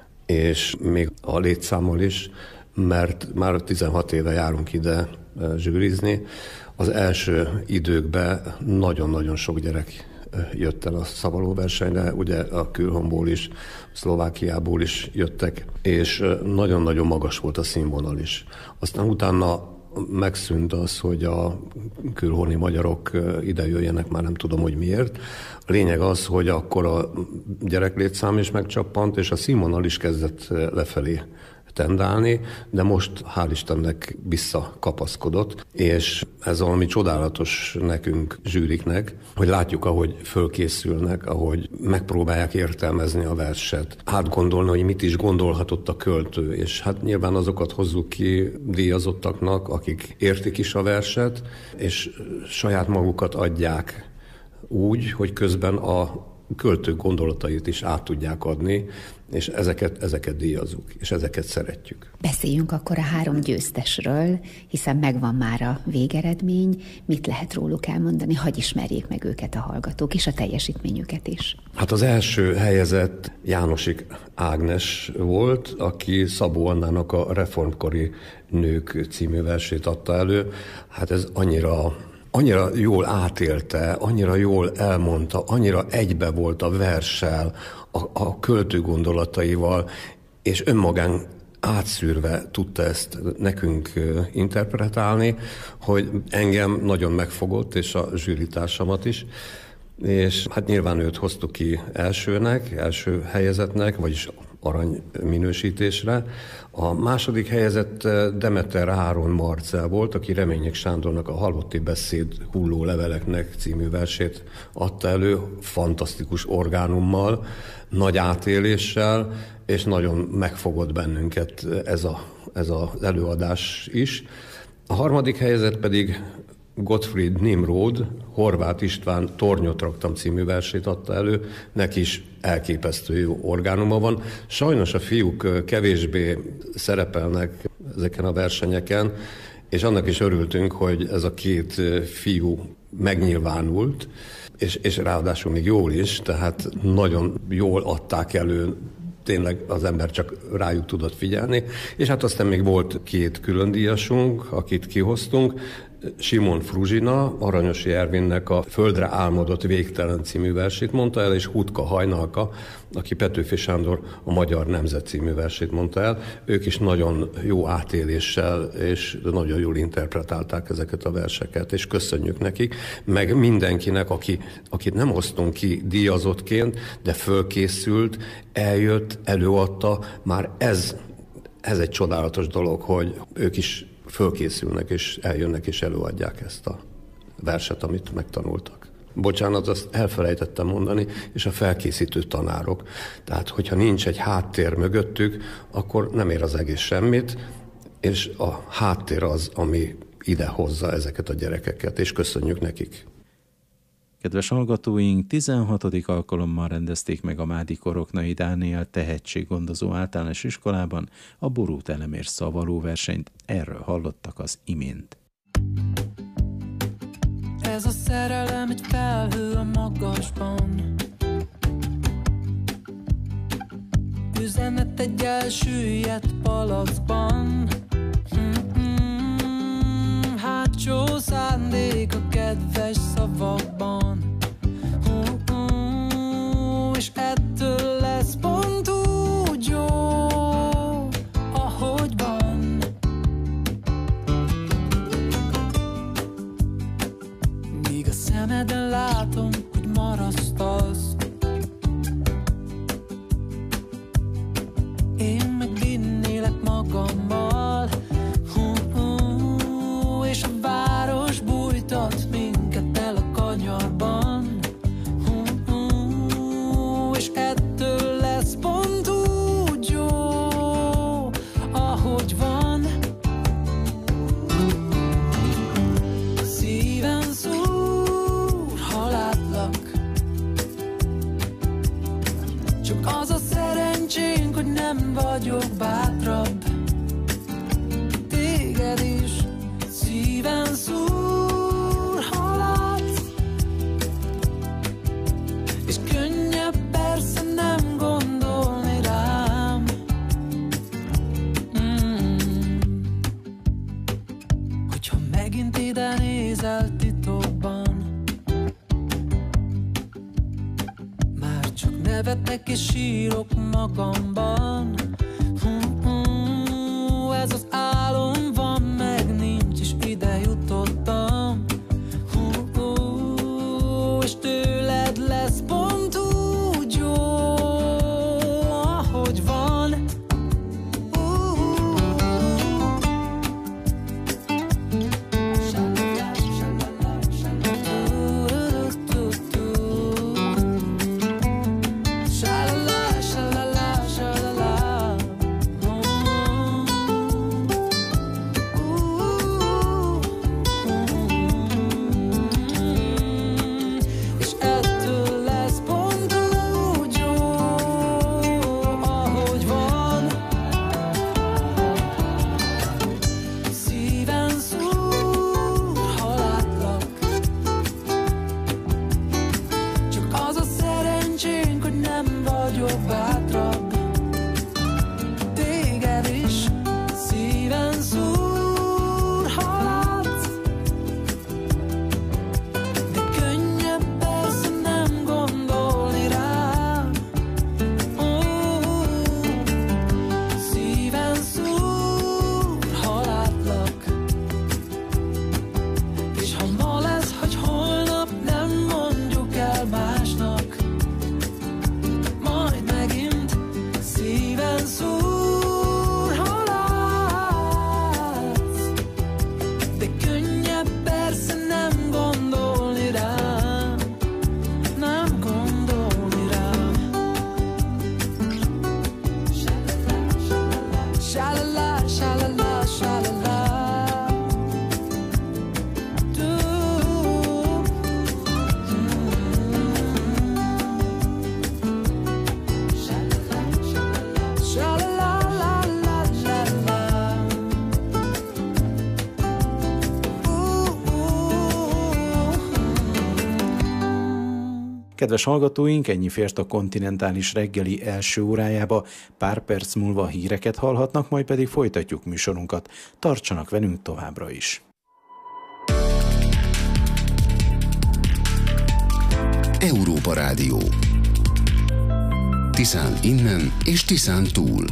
Speaker 11: és még a létszámmal is, mert már tizenhat éve járunk ide zsűrizni. Az első időkben nagyon-nagyon sok gyerek jött el a szavaló versenyre, ugye a Külhomból is, Szlovákiából is jöttek, és nagyon-nagyon magas volt a színvonal is. Aztán utána megszűnt az, hogy a külhoni magyarok ide jöjjenek, már nem tudom, hogy miért. A lényeg az, hogy akkor a gyereklétszám is megcsappant, és a színvonal is kezdett lefelé tendálni, de most hál' Istennek visszakapaszkodott, és ez valami csodálatos nekünk, zsűriknek, hogy látjuk, ahogy fölkészülnek, ahogy megpróbálják értelmezni a verset, átgondolni, hogy mit is gondolhatott a költő, és hát nyilván azokat hozzuk ki díjazottaknak, akik értik is a verset, és saját magukat adják úgy, hogy közben a költő gondolatait is át tudják adni, és ezeket, ezeket díjazzuk, és ezeket szeretjük.
Speaker 10: Beszéljünk akkor a három győztesről, hiszen megvan már a végeredmény. Mit lehet róluk elmondani? Hadd ismerjék meg őket a hallgatók, és a teljesítményüket is.
Speaker 11: Hát az első helyezett Jánosik Ágnes volt, aki Szabó Annának a Reformkori Nők című versét adta elő. Hát ez annyira... Annyira jól átélte, annyira jól elmondta, annyira egybe volt a verssel, a, a költő gondolataival, és önmagán átszűrve tudta ezt nekünk interpretálni, hogy engem nagyon megfogott, és a zsűritársamat is, és hát nyilván őt hoztuk ki elsőnek, első helyezetnek, vagyis arany minősítésre. A második helyezett Demeter Áron Marcell volt, aki Remények Sándornak a Halotti beszéd hulló leveleknek című versét adta elő, fantasztikus orgánummal, nagy átéléssel, és nagyon megfogott bennünket ez, a, ez az előadás is. A harmadik helyezett pedig Gottfried Nimrod, Horváth István Tornyot raktam című versét adta elő, neki is elképesztő jó orgánuma van. Sajnos a fiúk kevésbé szerepelnek ezeken a versenyeken, és annak is örültünk, hogy ez a két fiú megnyilvánult, és, és ráadásul még jól is, tehát nagyon jól adták elő, tényleg az ember csak rájuk tudott figyelni, és hát aztán még volt két különdíjasunk, akit kihoztunk, Simon Fruzsina, Aranyosi Ervinnek a Földre álmodott végtelen című versét mondta el, és Hutka Hajnalka, aki Petőfi Sándor a Magyar Nemzet című versét mondta el. Ők is nagyon jó átéléssel és nagyon jól interpretálták ezeket a verseket, és köszönjük nekik, meg mindenkinek, aki, akit nem hoztunk ki díjazottként, de fölkészült, eljött, előadta, már ez, ez egy csodálatos dolog, hogy ők is fölkészülnek, és eljönnek, és előadják ezt a verset, amit megtanultak. Bocsánat, azt elfelejtettem mondani, és a felkészítő tanárok. Tehát, hogyha nincs egy háttér mögöttük, akkor nem ér az egész semmit, és a háttér az, ami ide hozza ezeket a gyerekeket, és köszönjük nekik.
Speaker 4: Kedves hallgatóink, tizenhatodik alkalommal rendezték meg a Mádi Koroknai Dániel tehetséggondozó általános iskolában a Borót Elemér szavaló versenyt. Erről hallottak az imént.
Speaker 12: Ez a szerelem egy felhő a magasban, üzenet egy elsüllyedt palackban. Mm-mm, hátsó szándék a kedves szavakban. Uh-uh, és ettől lesz pont úgy jó, ahogy van. Míg a szemeden látom, hogy marasztalsz, én meg vinnélek magammal. Uh-uh, és a város bújtat minket el a kanyarban. Uh-uh, és ettől lesz pont úgy jó, ahogy van. Szívem szúr, ha látlak, csak az a szerencsénk, hogy nem vagyok bátrabb. Téged is szívem szúr, ha látsz, és könnyebb persze nem gondolni rám. Mm. Hogyha megint ide nézel titokban, már csak nevetek és sírok magamban. Uh-uh, ez az álom van, meg nincs, és ide jutottam. Uh-uh, és tőled lesz pont úgy jó, ahogy van. Uh-uh. Sha-la-la, sha-la-la, sha-la-la, sha-la-la, sha-la-la, sha-la-la. És ettől lesz pont úgy jó, ahogy van. Szívem szúr, ha látlak, csak az a szerencsénk, hogy nem vagyok bátrabb. Téged is szívem szúr, ha látsz, de könnyebb persze nem gondolni rám. Oh, szívem szúr, ha látlak, és ha ma lesz, hogy holnap, nem mondjuk el másnak. Majd megint szívem szúr, ha látsz, de könnyebb persze nem gondolni rám, nem gondolni rám. Sha-la-la, sha-la-la, sha-la-la. Do.
Speaker 4: Kedves hallgatóink, ennyi fért a kontinentális reggeli első órájába. Pár perc múlva híreket hallhatnak, majd pedig folytatjuk műsorunkat. Tartsanak velünk továbbra is.
Speaker 1: Európa Rádió. Tiszán innen és Tiszán túl.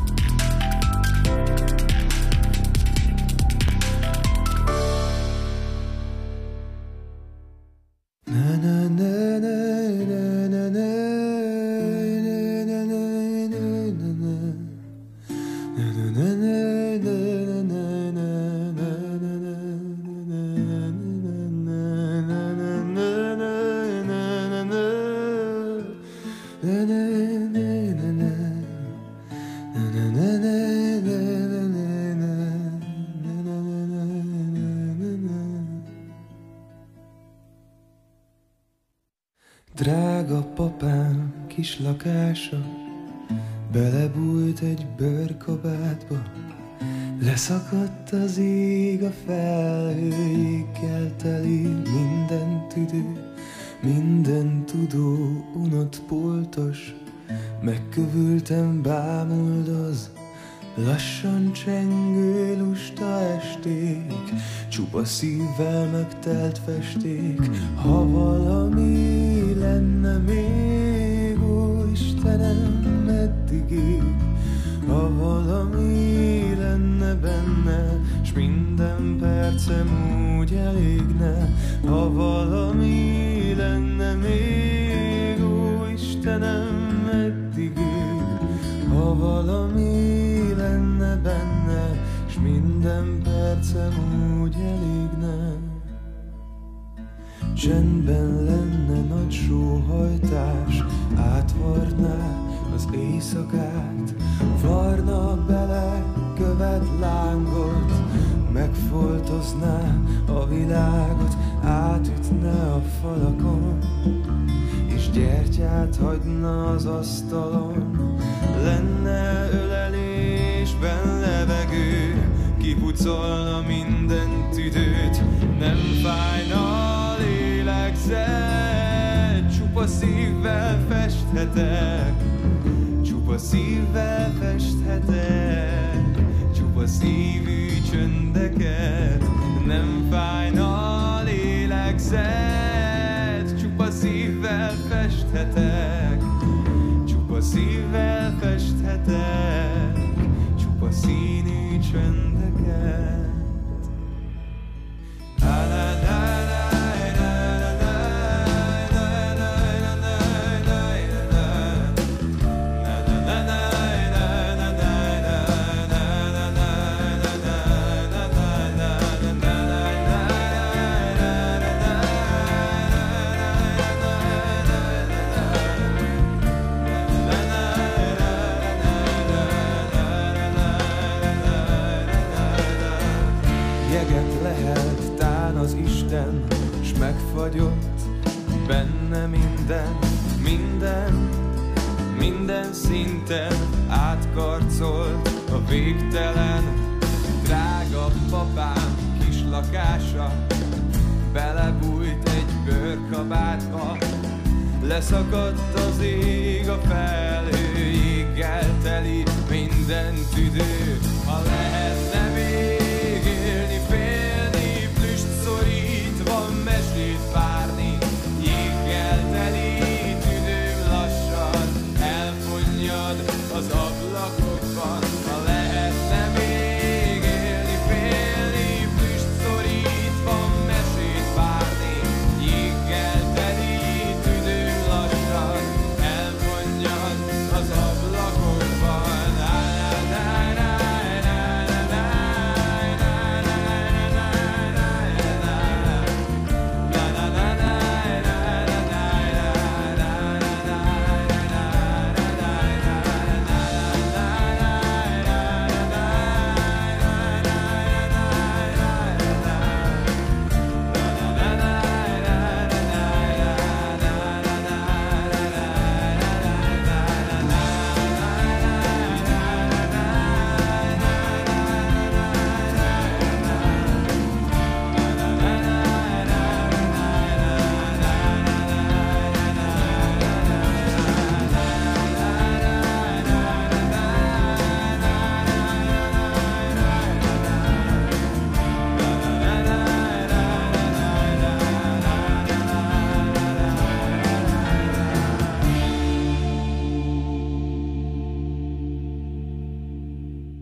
Speaker 9: Drága papám kis lakása belebújt egy bőrkabátba, leszakadt az ég, a felhőjékkel teli, minden tüdő, minden tudó, unott poltos, megkövültem, bámuldoz, lassan csengő lusta esték, csupa szívvel megtelt festék. Ha valami lenne még, ó Istenem, meddigig, ha valami lenne benne, s minden percem úgy elégne. Ha valami lenne még, ó Istenem, meddigig, ha valami lenne benne, s minden percem úgy elégne. Csendben lenne nagy sóhajtás, átvarná az éjszakát, varna bele követ lángot, megfoltozná a világot, átütne a falakon, és gyertyát hagyna az asztalon. Lenne ölelésben levegő, kipucolna minden tüdőt, nem fájna a lélegzet, csupa szívvel festhetek, csupa szívvel festhetek, csupa szívű csöndeket. Nem fájna a lélegzet, csupa szívvel festhetek, csupa szívvel festhetek, csupa színű csöndeket. S megfagyott benne minden, minden, minden szinten átkarcolt a végtelen. Drága papám kis lakása belebújt egy bőrkabátba, leszakadt az ég, a felhőjéggel teli, minden tüdő,